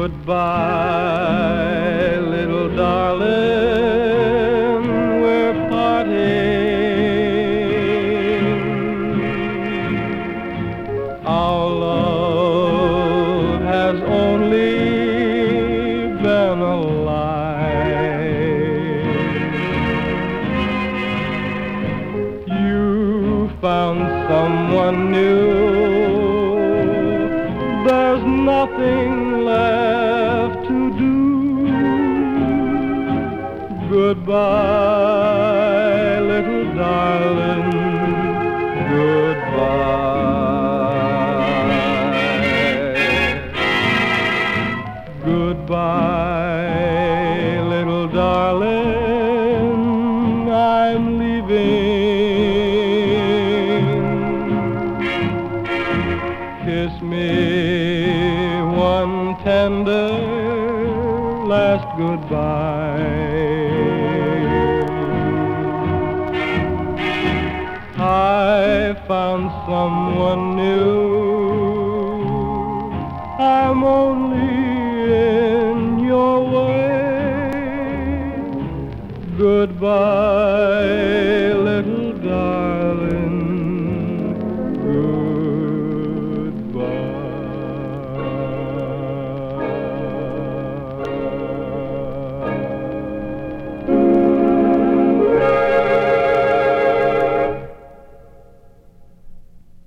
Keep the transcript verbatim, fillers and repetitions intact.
Goodbye, little darling, we're parting. Our love has only been a lie. You found someone new, there's nothing left to do. Goodbye, little darling, goodbye. Goodbye, little darling, I'm leaving. Kiss me one tender last goodbye. I found someone new, I'm only in your way. Goodbye,